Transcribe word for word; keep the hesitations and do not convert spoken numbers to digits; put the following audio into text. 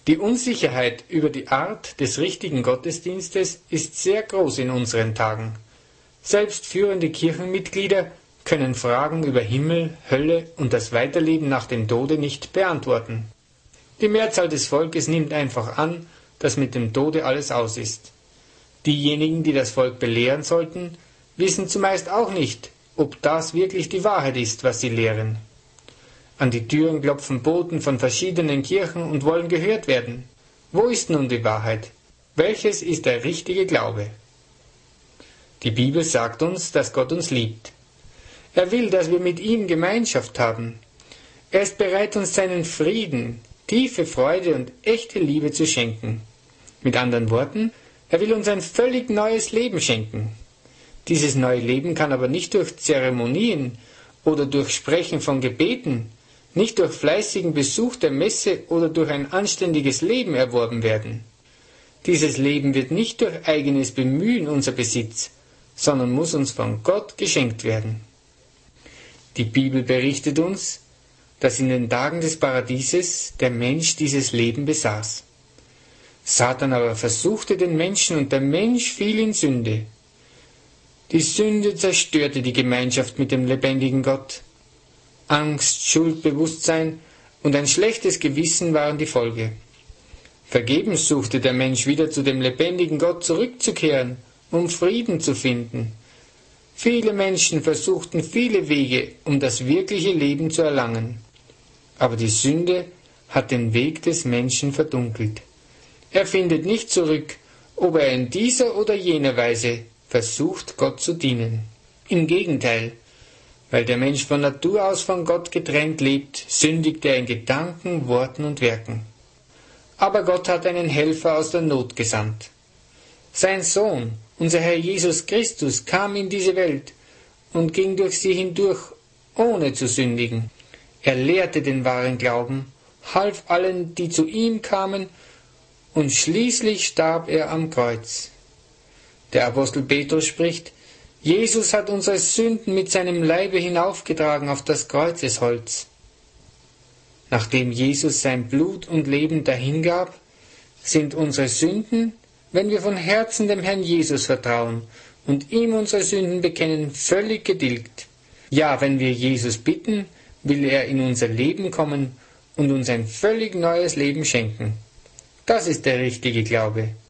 Die Unsicherheit über die Art des richtigen Gottesdienstes ist sehr groß in unseren Tagen. Selbst führende Kirchenmitglieder können Fragen über Himmel, Hölle und das Weiterleben nach dem Tode nicht beantworten. Die Mehrzahl des Volkes nimmt einfach an, dass mit dem Tode alles aus ist. Diejenigen, die das Volk belehren sollten, wissen zumeist auch nicht, ob das wirklich die Wahrheit ist, was sie lehren. An die Türen klopfen Boten von verschiedenen Kirchen und wollen gehört werden. Wo ist nun die Wahrheit? Welches ist der richtige Glaube? Die Bibel sagt uns, dass Gott uns liebt. Er will, dass wir mit ihm Gemeinschaft haben. Er ist bereit, uns seinen Frieden, tiefe Freude und echte Liebe zu schenken. Mit anderen Worten, er will uns ein völlig neues Leben schenken. Dieses neue Leben kann aber nicht durch Zeremonien oder durch Sprechen von Gebeten, nicht durch fleißigen Besuch der Messe oder durch ein anständiges Leben erworben werden. Dieses Leben wird nicht durch eigenes Bemühen unser Besitz, sondern muss uns von Gott geschenkt werden. Die Bibel berichtet uns, dass in den Tagen des Paradieses der Mensch dieses Leben besaß. Satan aber versuchte den Menschen und der Mensch fiel in Sünde. Die Sünde zerstörte die Gemeinschaft mit dem lebendigen Gott. Angst, Schuldbewusstsein und ein schlechtes Gewissen waren die Folge. Vergebens suchte der Mensch wieder zu dem lebendigen Gott zurückzukehren, um Frieden zu finden. Viele Menschen versuchten viele Wege, um das wirkliche Leben zu erlangen. Aber die Sünde hat den Weg des Menschen verdunkelt. Er findet nicht zurück, ob er in dieser oder jener Weise versucht, Gott zu dienen. Im Gegenteil, weil der Mensch von Natur aus von Gott getrennt lebt, sündigt er in Gedanken, Worten und Werken. Aber Gott hat einen Helfer aus der Not gesandt. Sein Sohn, unser Herr Jesus Christus, kam in diese Welt und ging durch sie hindurch, ohne zu sündigen. Er lehrte den wahren Glauben, half allen, die zu ihm kamen, und schließlich starb er am Kreuz. Der Apostel Petrus spricht, Jesus hat unsere Sünden mit seinem Leibe hinaufgetragen auf das Kreuzesholz. Nachdem Jesus sein Blut und Leben dahingab, sind unsere Sünden, wenn wir von Herzen dem Herrn Jesus vertrauen und ihm unsere Sünden bekennen, völlig getilgt. Ja, wenn wir Jesus bitten, will er in unser Leben kommen und uns ein völlig neues Leben schenken. Das ist der richtige Glaube.